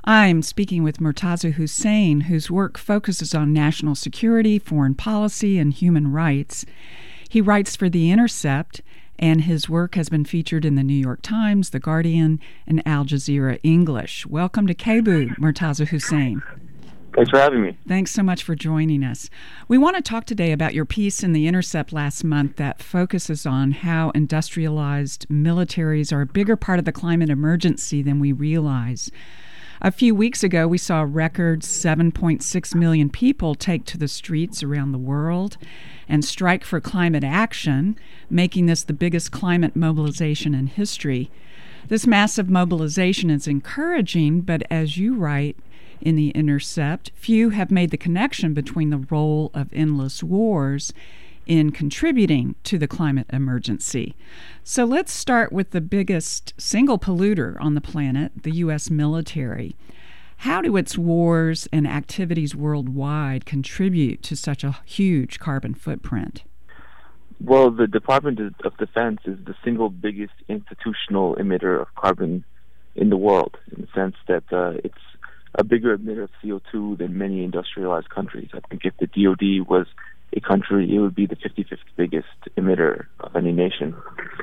I'm speaking with Murtaza Hussain, whose work focuses on national security, foreign policy, and human rights. He writes for The Intercept, and his work has been featured in the New York Times, The Guardian, and Al Jazeera English. Welcome to KBOO, Murtaza Hussain. Thanks for having me. Thanks so much for joining us. We want to talk today about your piece in The Intercept last month that focuses on how industrialized militaries are a bigger part of the climate emergency than we realize. A few weeks ago, we saw a record 7.6 million people take to the streets around the world and strike for climate action, making this the biggest climate mobilization in history. This massive mobilization is encouraging, but as you write in The Intercept, few have made the connection between the role of endless wars in contributing to the climate emergency. So let's start with the biggest single polluter on the planet, the U.S. military. How do its wars and activities worldwide contribute to such a huge carbon footprint? Well, the Department of Defense is the single biggest institutional emitter of carbon in the world, in the sense that it's a bigger emitter of CO2 than many industrialized countries. I think if the DoD was a country, it would be the 55th biggest emitter of any nation.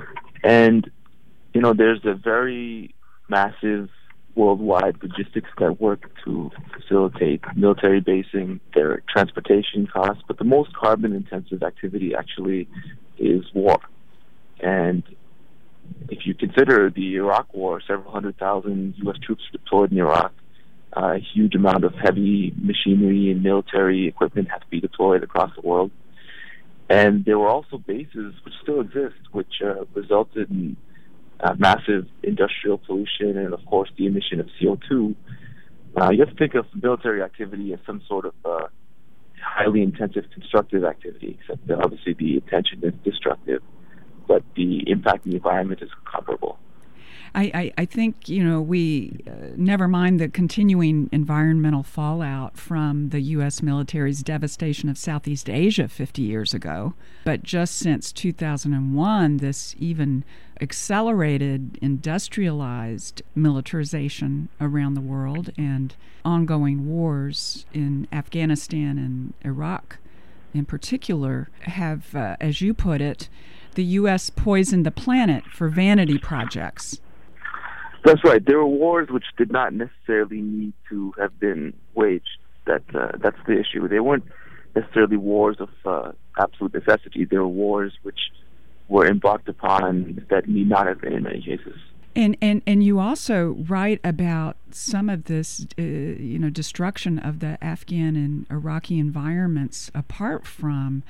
And, there's a very massive worldwide logistics network to facilitate military basing, their transportation costs, but the most carbon-intensive activity actually is war. And if you consider the Iraq War, several 100,000 U.S. troops deployed in Iraq, a huge amount of heavy machinery and military equipment had to be deployed across the world. And there were also bases, which still exist, which resulted in massive industrial pollution and, of course, the emission of CO2. You have to think of military activity as some sort of highly intensive constructive activity, except that obviously the intention is destructive, but the impact on the environment is comparable. I think, we never mind the continuing environmental fallout from the U.S. military's devastation of Southeast Asia 50 years ago. But just since 2001, this even accelerated industrialized militarization around the world and ongoing wars in Afghanistan and Iraq in particular have, as you put it, the U.S. poisoned the planet for vanity projects. That's right. There were wars which did not necessarily need to have been waged. That's the issue. They weren't necessarily wars of absolute necessity. They were wars which were embarked upon that need not have been in many cases. And you also write about some of this, destruction of the Afghan and Iraqi environments apart from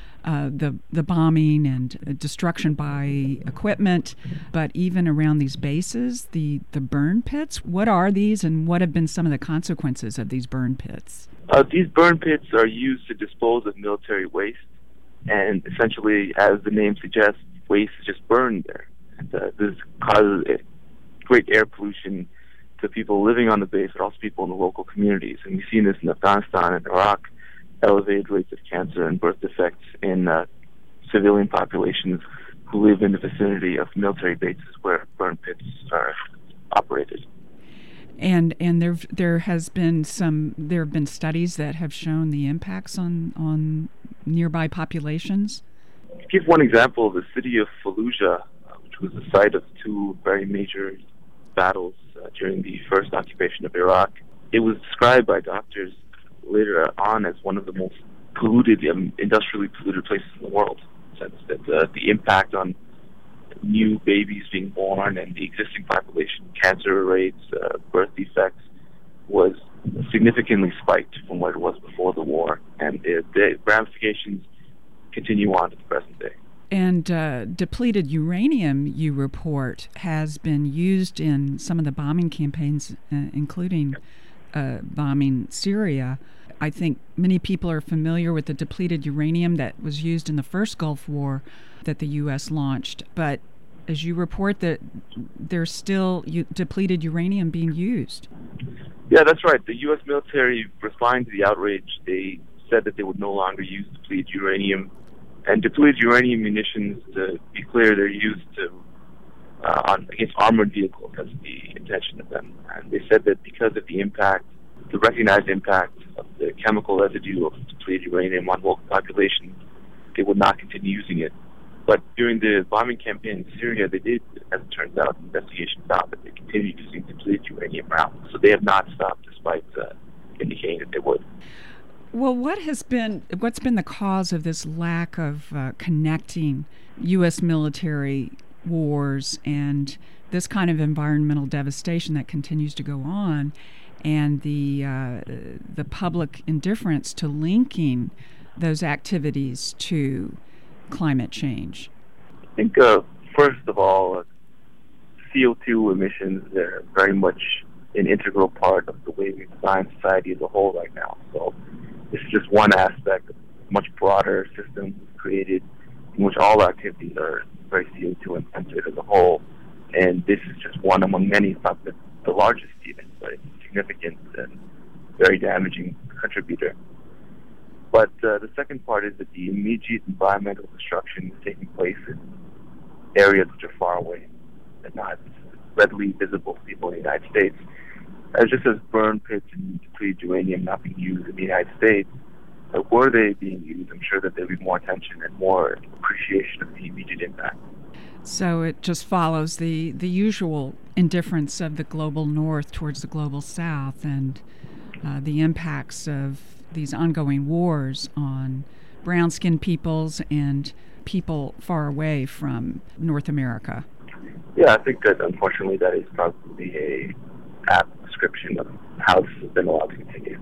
the bombing and destruction by equipment, but even around these bases, the burn pits. What are these, and what have been some of the consequences of these burn pits? These burn pits are used to dispose of military waste, and essentially, as the name suggests, waste is just burned there. And, this causes great air pollution to people living on the base, but also people in the local communities. And we've seen this in Afghanistan and Iraq. Elevated rates of cancer and birth defects in civilian populations who live in the vicinity of military bases where burn pits are operated. And there have been studies that have shown the impacts on nearby populations. To give one example, the city of Fallujah, which was the site of two very major battles during the first occupation of Iraq, it was described by doctors later on as one of the most polluted, industrially polluted places in the world. In the sense that the impact on new babies being born and the existing population, cancer rates, birth defects, was significantly spiked from what it was before the war. And the ramifications continue on to the present day. And depleted uranium, you report, has been used in some of the bombing campaigns, including bombing Syria. I think many people are familiar with the depleted uranium that was used in the first Gulf War that the U.S. launched. But as you report, that there's still depleted uranium being used. Yeah, that's right. The U.S. military, responding to the outrage, they said that they would no longer use depleted uranium. And depleted uranium munitions, to be clear, they're used to against armored vehicles. That's the intention of them. And they said that because of the impact, the recognized impact of the chemical residue of depleted uranium on local populations, they would not continue using it. But during the bombing campaign in Syria, they did, as it turns out, the investigation found that they continued using depleted uranium rounds. So they have not stopped despite indicating that they would. Well, what's been the cause of this lack of connecting U.S. military wars and this kind of environmental devastation that continues to go on, and the public indifference to linking those activities to climate change? I think, first of all, CO2 emissions are very much an integral part of the way we design society as a whole right now. So this is just one aspect of a much broader system we've created in which all activities are very CO2 intensive as a whole. And this is just one among many, if not the largest even, but it's a significant and very damaging contributor. But the second part is that the immediate environmental destruction is taking place in areas which are far away and not readily visible to people in the United States. Just as burn pits and depleted uranium not being used in the United States, were they being used, I'm sure that there would be more attention and more appreciation of the immediate impact. So it just follows the usual indifference of the global north towards the global south and the impacts of these ongoing wars on brown-skinned peoples and people far away from North America. Yeah, I think that unfortunately that is probably a apt description of how this has been allowed to continue.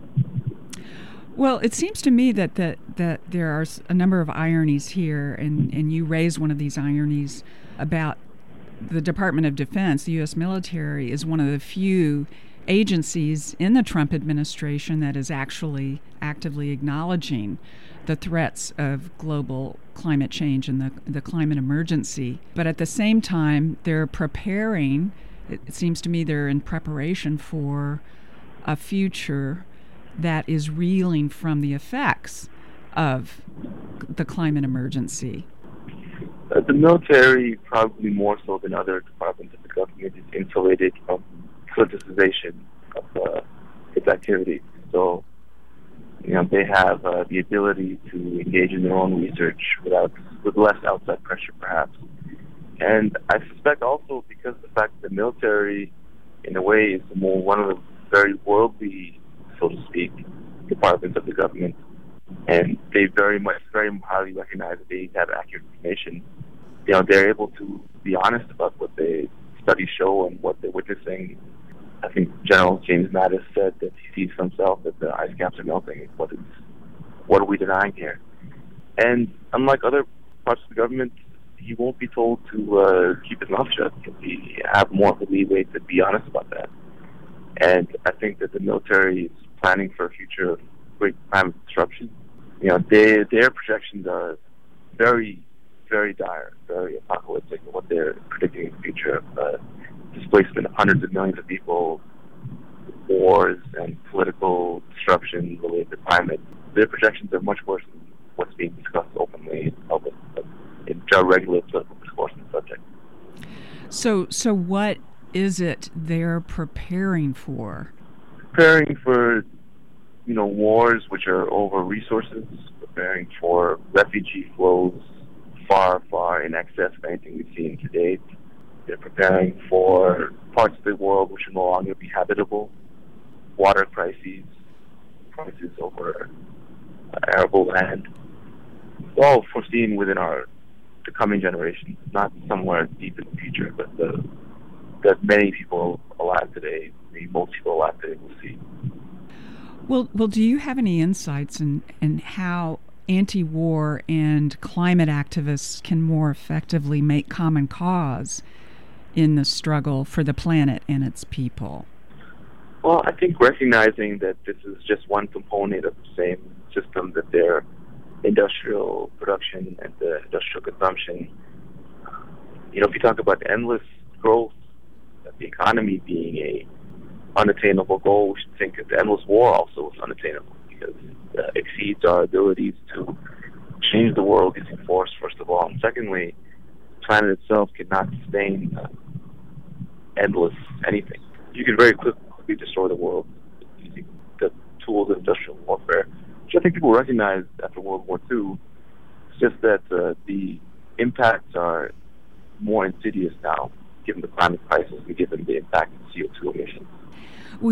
Well, it seems to me that there are a number of ironies here, and you raise one of these ironies about the Department of Defense. The U.S. military is one of the few agencies in the Trump administration that is actually actively acknowledging the threats of global climate change and the climate emergency. But at the same time, they're preparing, it seems to me they're in preparation for a future that is reeling from the effects of the climate emergency. The military, probably more so than other departments of the government, is insulated from politicization of its activities. So, they have the ability to engage in their own research with less outside pressure, perhaps. And I suspect also because of the fact that the military, in a way, is one of the very worldly, so to speak, departments of the government, and they very highly recognize that they need to have accurate information. They're able to be honest about what the studies show and what they're witnessing. I think General James Mattis said that he sees himself that the ice caps are melting. What are we denying here? And unlike other parts of the government, he won't be told to keep his mouth shut. He have more of a leeway to be honest about that. And I think that the military is planning for a future of great climate disruption. Their projections are very, very dire, very apocalyptic in what they're predicting in the future of displacement of hundreds of millions of people, wars, and political disruption related to climate. Their projections are much worse than what's being discussed openly in public, in regular political discourse on the subject. So what is it they're preparing for? Preparing for, wars which are over resources, preparing for refugee flows far, far in excess of anything we've seen to date. They're preparing for parts of the world which will no longer be habitable, water crises over arable land. It's all foreseen within the coming generation, not somewhere deep in the future, but that many people alive today, most people alive today will see. Well, do you have any insights in how anti-war and climate activists can more effectively make common cause in the struggle for the planet and its people? Well, I think recognizing that this is just one component of the same system, that their industrial production and the industrial consumption, if you talk about endless growth, the economy being a unattainable goal, we should think that the endless war also is unattainable because it exceeds our abilities to change the world using force, first of all. And secondly, the planet itself cannot sustain endless anything. You can very quickly destroy the world using the tools of industrial warfare, which I think people recognized after World War II. It's just that the impacts are more insidious now, given the climate crisis and given the impact of CO2 emissions. Well,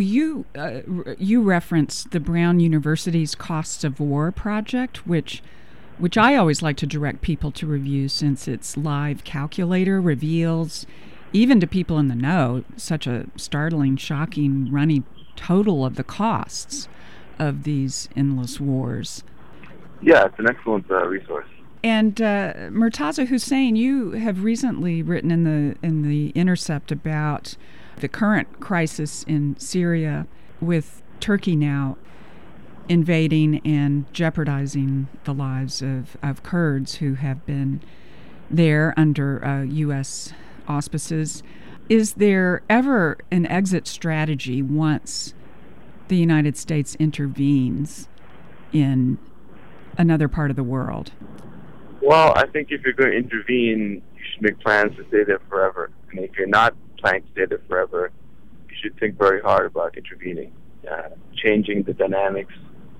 you referenced the Brown University's Costs of War project, which I always like to direct people to review, since its live calculator reveals, even to people in the know, such a startling, shocking, running total of the costs of these endless wars. Yeah, it's an excellent resource. And Murtaza Hussain, you have recently written in the Intercept about the current crisis in Syria, with Turkey now invading and jeopardizing the lives of Kurds who have been there under U.S. auspices. Is there ever an exit strategy once the United States intervenes in another part of the world? Well, I think if you're going to intervene, you should make plans to stay there forever. And if you're not planning to stay there forever, you should think very hard about intervening, changing the dynamics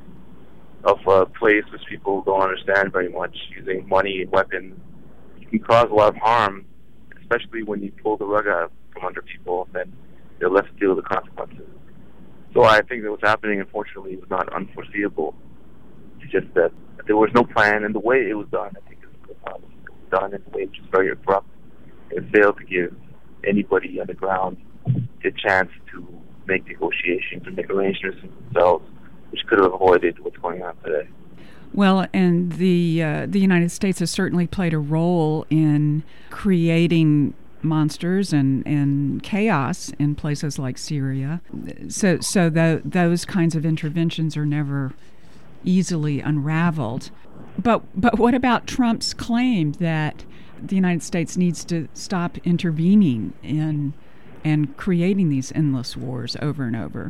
of a place which people don't understand very much, using money and weapons. You can cause a lot of harm, especially when you pull the rug out from under people, then they're left to deal with the consequences. So I think that what's happening, unfortunately, was not unforeseeable. It's just that there was no plan, and the way it was done, I think, is a good problem. It was done in a way which is very abrupt. It failed to give anybody on the ground the chance to make negotiations and make arrangements themselves, which could have avoided what's going on today. Well, and the United States has certainly played a role in creating monsters and chaos in places like Syria. So those kinds of interventions are never easily unraveled. But what about Trump's claim that the United States needs to stop intervening in and creating these endless wars over and over?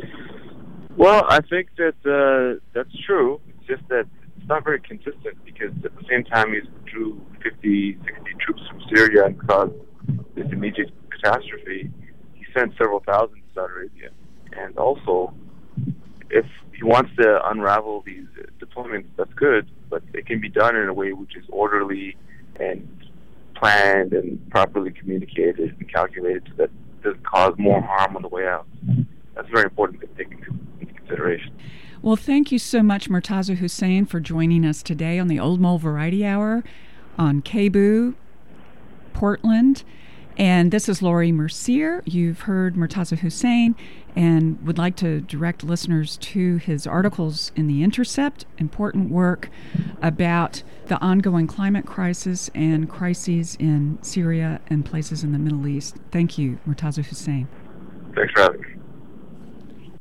Well, I think that that's true. It's just that it's not very consistent, because at the same time he withdrew 50, 60 troops from Syria and caused this immediate catastrophe, he sent several thousand to Saudi Arabia. And also, if he wants to unravel these deployments, that's good, but it can be done in a way which is orderly and planned and properly communicated and calculated so that it doesn't cause more harm on the way out. That's very important to take into consideration. Well, thank you so much, Murtaza Hussain, for joining us today on the Old Mole Variety Hour on KBOO, Portland. And this is Laurie Mercier. You've heard Murtaza Hussain, and would like to direct listeners to his articles in The Intercept, important work about the ongoing climate crisis and crises in Syria and places in the Middle East. Thank you, Murtaza Hussain. Thanks for having me.